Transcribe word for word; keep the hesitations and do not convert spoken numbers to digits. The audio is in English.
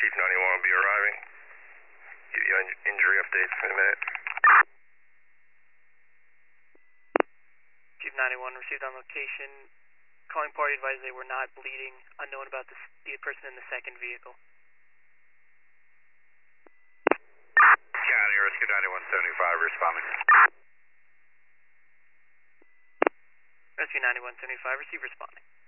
Chief ninety-one will be arriving. Give you in- injury updates in a minute. Chief ninety-one received on location. Calling party advised they were not bleeding. Unknown about the, the person in the second vehicle. County Rescue ninety-one seventy-five responding. Rescue ninety-one seventy-five, receive responding.